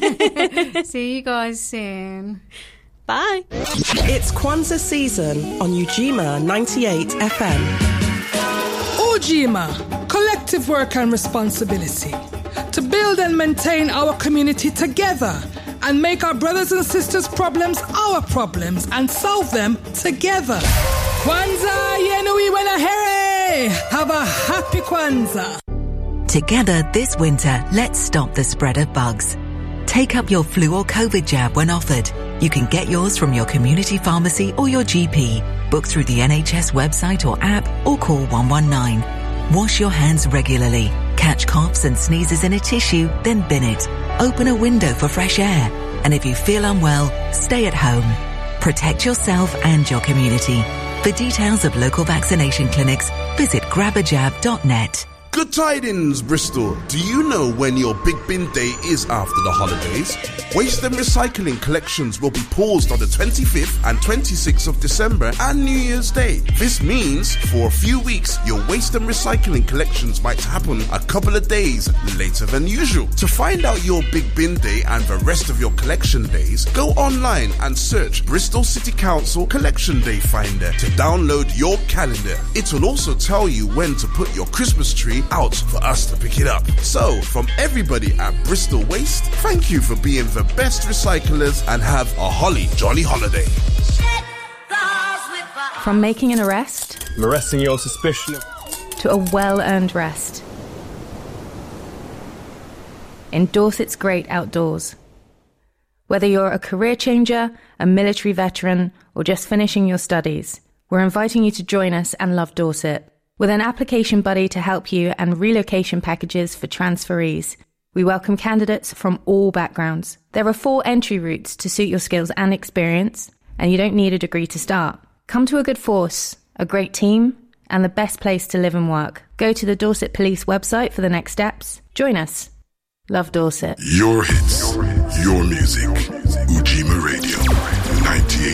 See you guys soon. Bye. It's Kwanzaa season on Ujima 98 FM. Ujima, collective work and responsibility to build and maintain our community together and make our brothers and sisters' problems our problems and solve them together. Kwanzaa yenui wanahere. Have a happy Kwanzaa. Together this winter, let's stop the spread of bugs. Take up your flu or COVID jab when offered. You can get yours from your community pharmacy or your GP. Book through the NHS website or app or call 119. Wash your hands regularly. Catch coughs and sneezes in a tissue, then bin it. Open a window for fresh air. And if you feel unwell, stay at home. Protect yourself and your community. For details of local vaccination clinics, visit grabajab.net. Good tidings, Bristol. Do you know when your Big Bin Day is after the holidays? Waste and recycling collections will be paused on the 25th and 26th of December and New Year's Day. This means for a few weeks, your waste and recycling collections might happen a couple of days later than usual. To find out your Big Bin Day and the rest of your collection days, go online and search Bristol City Council Collection Day Finder to download your calendar. It will also tell you when to put your Christmas tree out for us to pick it up. So, from everybody at Bristol Waste, thank you for being the best recyclers and have a holly jolly holiday. From making an arrest, arresting you on suspicion of, to a well-earned rest. In Dorset's great outdoors. Whether you're a career changer, a military veteran, or just finishing your studies, we're inviting you to join us and love Dorset. With an application buddy to help you and relocation packages for transferees, we welcome candidates from all backgrounds. There are 4 entry routes to suit your skills and experience, and you don't need a degree to start. Come to a good force, a great team, and the best place to live and work. Go to the Dorset Police website for the next steps. Join us. Love Dorset. Your hits, your music. Ujima Radio, 98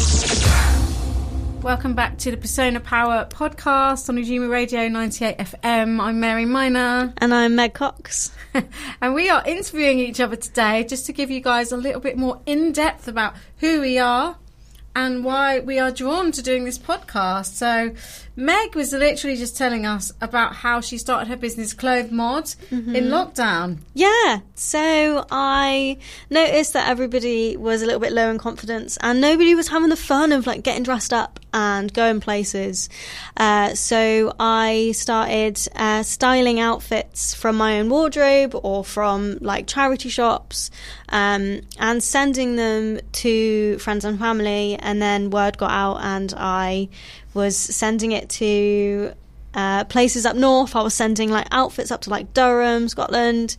FM. Welcome back to the Persona Power podcast on Ujima Radio 98 FM. I'm Mary Miner. And I'm Meg Cox. And we are interviewing each other today just to give you guys a little bit more in-depth about who we are and why we are drawn to doing this podcast. So Meg was literally just telling us about how she started her business Clothes Mod in lockdown. Yeah, so I noticed that everybody was a little bit low in confidence and nobody was having the fun of like getting dressed up and going places. So I started styling outfits from my own wardrobe or from like charity shops and sending them to friends and family, and then word got out and I was sending it to places up north. I was sending like outfits up to like Durham, Scotland,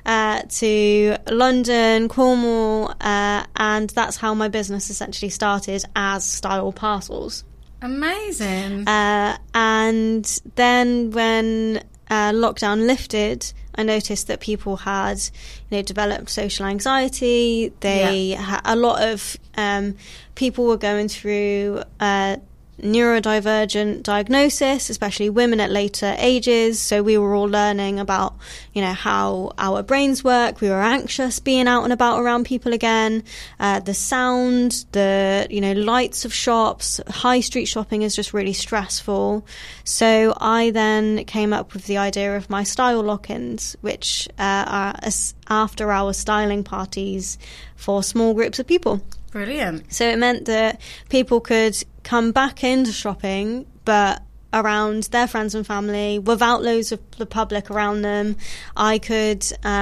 to London, Cornwall, and that's how my business essentially started, as Style Parcels. Amazing. And then when lockdown lifted, I noticed that people had, developed social anxiety. A lot of people were going through neurodivergent diagnosis, especially women at later ages. So we were all learning about, how our brains work. We were anxious being out and about around people again. The sound, the, lights of shops, high street shopping is just really stressful. So I then came up with the idea of my style lock-ins, which are after-hour styling parties for small groups of people. Brilliant. So it meant that people could come back into shopping, but around their friends and family, without loads of the public around them. I could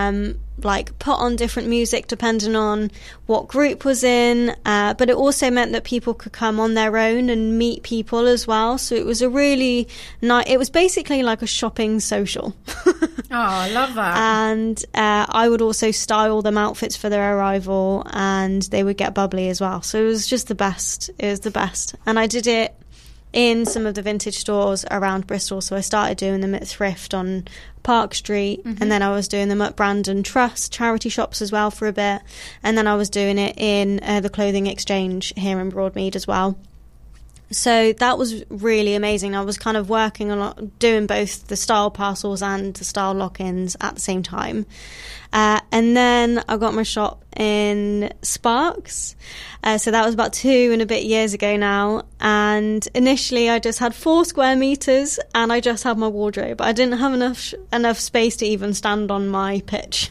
put on different music depending on what group was in, but it also meant that people could come on their own and meet people as well. So it was a really nice, it was basically like a shopping social. Oh, I love that. And I would also style them outfits for their arrival, and they would get bubbly as well. So it was just the best. It was the best. And I did it in some of the vintage stores around Bristol. So I started doing them at Thrift on Park Street, and then I was doing them at Brandon Trust charity shops as well for a bit, and then I was doing it in the Clothing Exchange here in Broadmead as well. So that was really amazing. I was kind of working a lot, doing both the style parcels and the style lock-ins at the same time. And then I got my shop in Sparks. So that was about 2 and a bit years ago now. And initially I just had 4 square meters and I just had my wardrobe. I didn't have enough space to even stand on my pitch.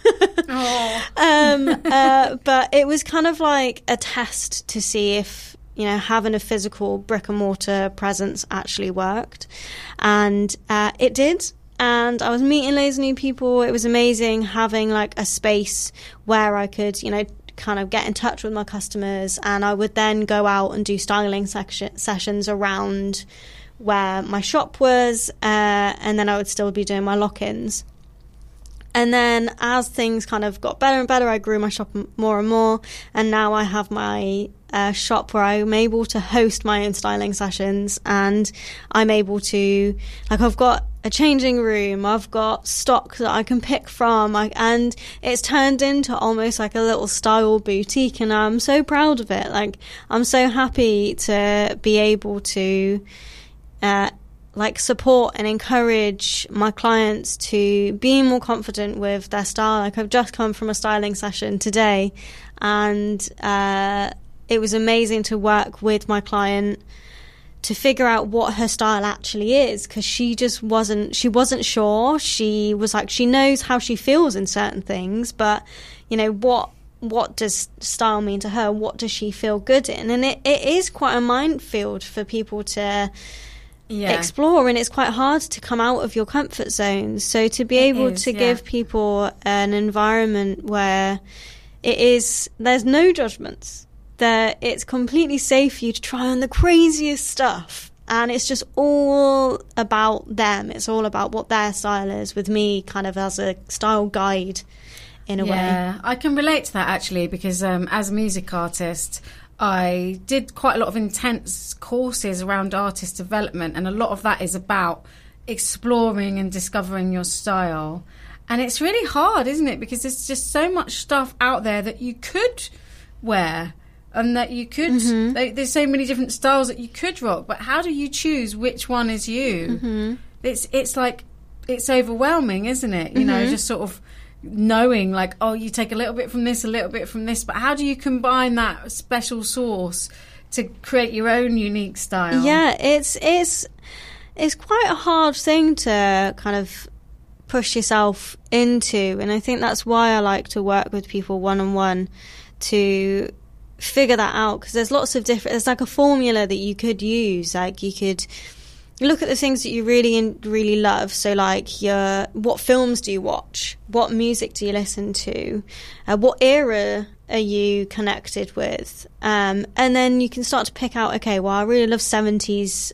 But it was kind of like a test to see if, having a physical brick and mortar presence actually worked. And it did. And I was meeting loads of new people. It was amazing having like a space where I could, kind of get in touch with my customers. And I would then go out and do styling sessions around where my shop was. And then I would still be doing my lock-ins. And then as things kind of got better and better, I grew my shop more and more. And now I have my shop where I'm able to host my own styling sessions, and I'm able to, I've got a changing room, I've got stock that I can pick from, and it's turned into almost like a little style boutique, and I'm so proud of it. I'm so happy to be able to support and encourage my clients to be more confident with their style. I've just come from a styling session today, and it was amazing to work with my client to figure out what her style actually is, because she wasn't sure. She was like, she knows how she feels in certain things, but what does style mean to her? What does she feel good in? And it is quite a minefield for people to explore, and it's quite hard to come out of your comfort zone. So to be able to give people an environment where there's no judgments, that it's completely safe for you to try on the craziest stuff, And it's just all about them. It's all about what their style is, with me kind of as a style guide in a way. Yeah, I can relate to that actually, because as a music artist, I did quite a lot of intense courses around artist development, and a lot of that is about exploring and discovering your style. And it's really hard, isn't it? Because there's just so much stuff out there that you could wear, and that you could there's so many different styles that you could rock, but how do you choose which one is you? It's like, it's overwhelming, isn't it? You know, just sort of knowing like, oh, you take a little bit from this, a little bit from this, but how do you combine that special sauce to create your own unique style? Yeah, it's quite a hard thing to kind of push yourself into, and I think that's why I like to work with people one-on-one to figure that out, because there's lots of different, there's like a formula that you could use. Like, you could look at the things that you really love. So like, what films do you watch? What music do you listen to? What era are you connected with? And then you can start to pick out, okay, well, I really love 70s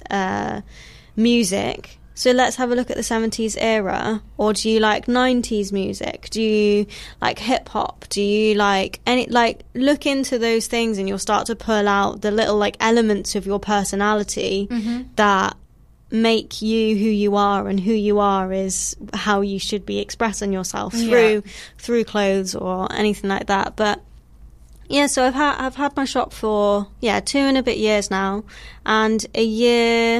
music. So let's have a look at the 70s era. Or do you like 90s music? Do you like hip hop? Do you like any, like, look into those things, and you'll start to pull out the little like elements of your personality that make you who you are, and who you are is how you should be expressing yourself through clothes or anything like that. But yeah, so I've had my shop for 2 and a bit years now, and 2 years.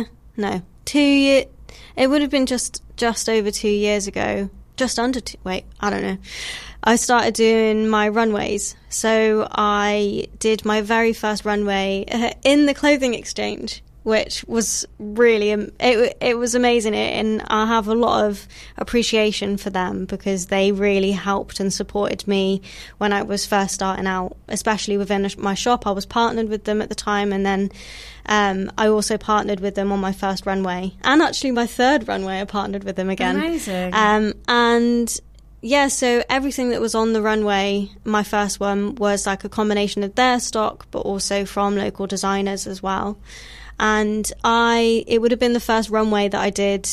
It would have been just over 2 years ago, just under two. Wait, I don't know. I started doing my runways. So I did my very first runway in the Clothing Exchange, which was really, it was amazing. And I have a lot of appreciation for them, because they really helped and supported me when I was first starting out, especially within my shop. I was partnered with them at the time, and then I also partnered with them on my first runway, and actually my third runway I partnered with them again. Amazing. And yeah, so everything that was on the runway, my first one, was like a combination of their stock, but also from local designers as well. And it would have been the first runway that I did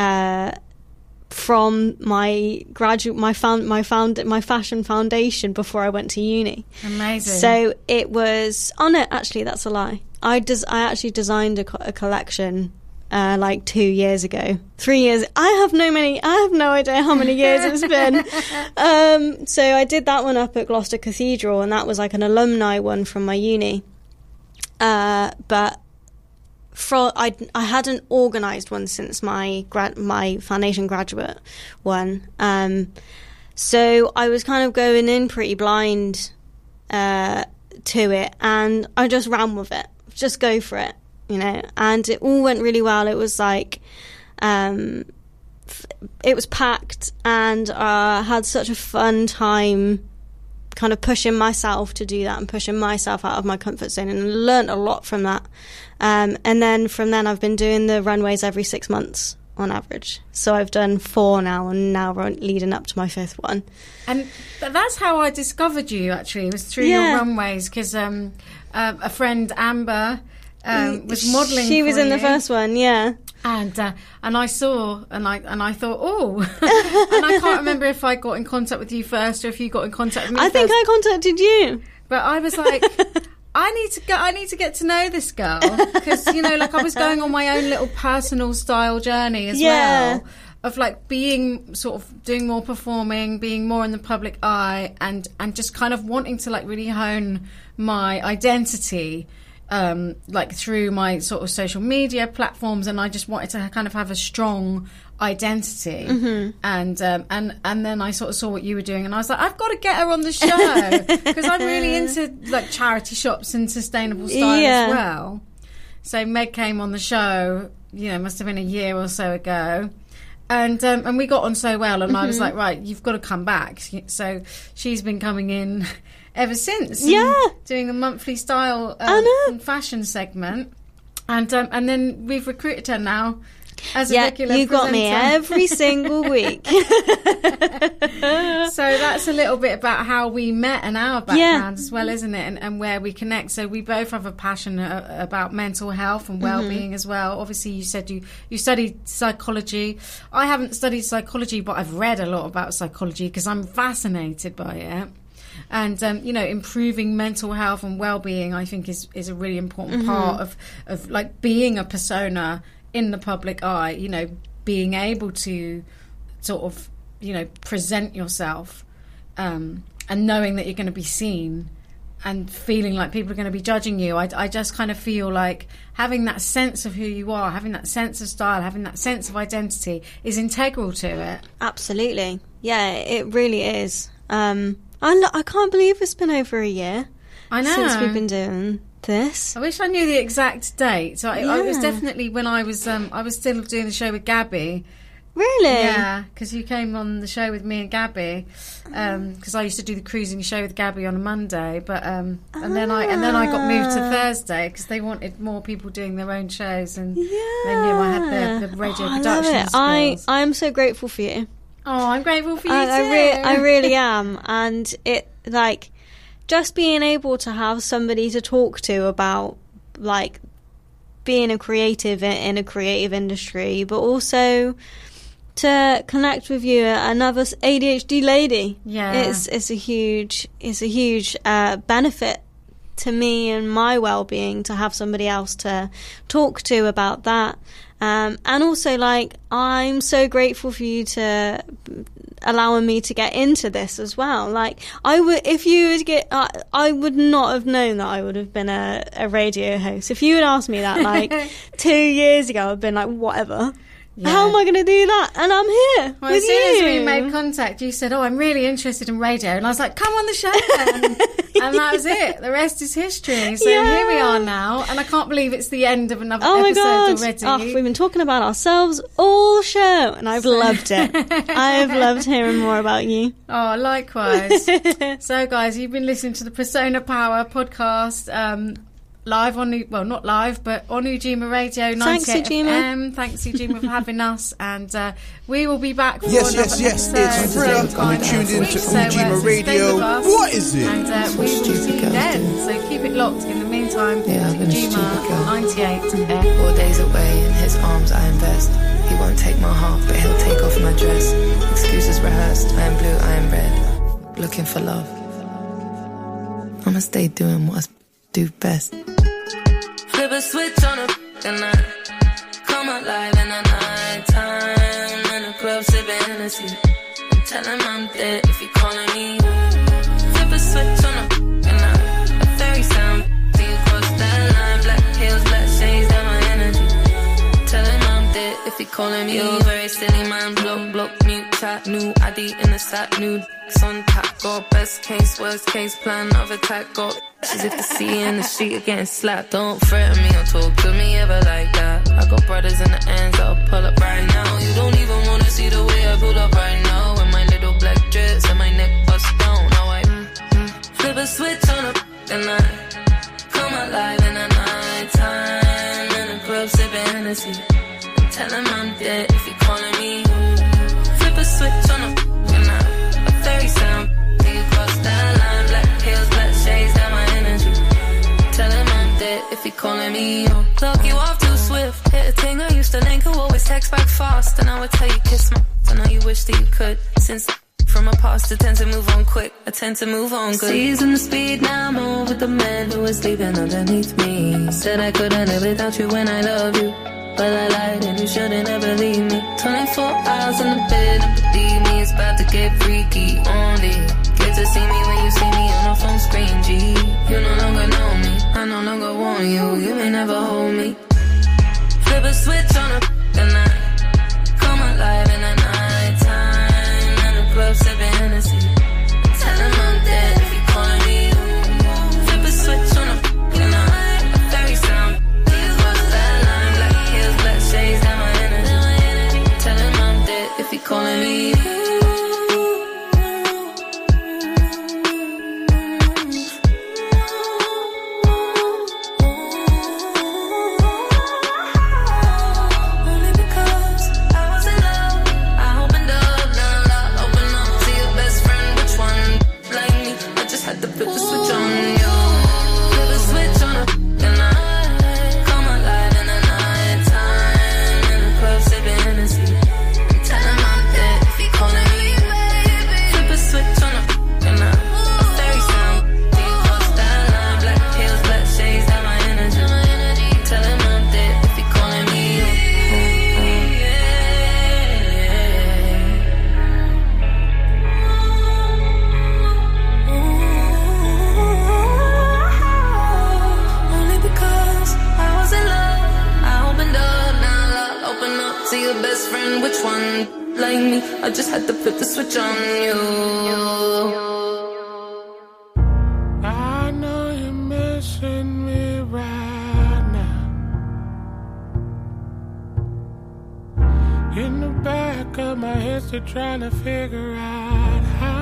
from my fashion foundation before I went to uni. Amazing. So it was, actually that's a lie. I actually designed a collection like 2 years ago, 3 years. I have no idea how many years it's been. So I did that one up at Gloucester Cathedral, and that was like an alumni one from my uni. But I hadn't organised one since my foundation graduate one. So I was kind of going in pretty blind to it, and I just ran with it. Just go for it, you know. And it all went really well. It was like, it was packed, and I had such a fun time kind of pushing myself to do that, and pushing myself out of my comfort zone, and learned a lot from that. And then from then I've been doing the runways every 6 months on average. So I've done 4 now, and now we're leading up to my 5th one. And that's how I discovered you, actually, was through your runways, because a friend, Amber, was modelling. She was in the first one, yeah. And I saw, and I thought, oh, and I can't remember if I got in contact with you first, or if you got in contact with me. I think I contacted you, but I was like, I need to get to know this girl, because, you know, like, I was going on my own little personal style journey as well, of like being sort of doing more performing, being more in the public eye, and just kind of wanting to like really hone my identity. Like through my sort of social media platforms, and I just wanted to kind of have a strong identity. And then I sort of saw what you were doing, and I was like, I've got to get her on the show, because I'm really into like charity shops and sustainable style as well. So Meg came on the show, you know, must have been a year or so ago. And we got on so well, and I was like, right, you've got to come back. So she's been coming in ever since, doing a monthly style and fashion segment, and then we've recruited her now as a regular you got presenter. me every single week. So that's a little bit about how we met and our backgrounds as well, isn't it? And where we connect. So we both have a passion about mental health and well-being as well. Obviously, you said you studied psychology. I haven't studied psychology, but I've read a lot about psychology because I'm fascinated by it. And, improving mental health and well-being, I think, is a really important part of like being a persona in the public eye, being able to sort of, present yourself and knowing that you're going to be seen and feeling like people are going to be judging you. I just kind of feel like having that sense of who you are, having that sense of style, having that sense of identity is integral to it. Absolutely. Yeah, it really is. I can't believe it's been over a year since we've been doing this. I wish I knew the exact date. So I was definitely when I was still doing the show with Gabby. Really? Yeah, because you came on the show with me and Gabby. Because I used to do the cruising show with Gabby on a Monday, but and then I got moved to Thursday because they wanted more people doing their own shows, and they knew I had the radio production skills. I'm so grateful for you. Oh, I'm grateful for you too. I really am, and it just being able to have somebody to talk to about being a creative in a creative industry, but also to connect with you, another ADHD lady. Yeah, it's a huge benefit to me and my well-being to have somebody else to talk to about that. And also, I'm so grateful for you to allowing me to get into this as well. I would not have known that I would have been a radio host. If you had asked me that 2 years ago, I'd been like, whatever. Yeah. How am I going to do that? And I'm here with as soon you. as we made contact, you said, I'm really interested in radio. And I was like, come on the show then. And that was it. The rest is history. So here we are now. And I can't believe it's the end of another episode already. Oh, we've been talking about ourselves all show. And I've loved it. I've loved hearing more about you. Oh, likewise. So, guys, you've been listening to the Persona Power podcast. Live on, not live, but on Ujima Radio 98 FM. Thanks, Ujima, for having us. And we will be back for another episode. It's Freya, and you're tuned in to Ujima Radio. What is it? And we will see you then. So keep it locked. In the meantime, Ujima 98 FM. 4 days away, in his arms I invest. He won't take my heart, but he'll take off my dress. Excuses rehearsed. I am blue, I am red. Looking for love. I'ma stay doing what I do best. Flip a switch on a night. Come alive in the night time. In the club sipping Hennessy. Tell him I'm dead if he calling me. Flip a switch on a night. A fairy sound. See you cross that line. Black heels, black shades, that my energy. Tell him I'm dead if he calling me. You very silly man. Block, mute, chat. New ID in the sat. Nude on tap. Got best case, worst case plan of attack. Got as if the sea in the street are getting slapped. Don't threaten me or talk to me ever like that. I got brothers in the ends that'll pull up right now. You don't even wanna see the way I pull up right now. With my little black dress and my neck bust down. Now I flip a switch on a night. Come alive in the night time. In the club sipping Hennessy. Tell him I'm dead if he calling me. Flip a switch on a night. A fairy sound. See you cross that line. Black heels, black shades, that my energy. Tell him I'm dead if he calling me. Clock you off too swift. Hit a thing I used to link who always text back fast. And I would tell you kiss my. I know you wish that you could. Since from my past I tend to move on quick. I tend to move on good. Season the speed now. I'm over the man who was sleeping underneath me. Said I couldn't live without you when I love you. But I lied and you shouldn't ever leave me. 24 hours in the bed and believe me, it's about to get freaky. Only get to see me when you see me on a phone screen, G. You no longer know me, I no longer want you. You may never hold me. Flip a switch on a night. Come alive in the night time. In the club sipping Hennessy. Tell him I'm dead if he calling me. Flip a switch on a night. A fairy sound. Shades down my energy. Tell him I'm dead if he calling me. Only because I was in love. I opened up, now I open up to your best friend. Which one telling me I just had to flip the switch on you. I know you're missing me right now. In the back of my head, still trying to figure out how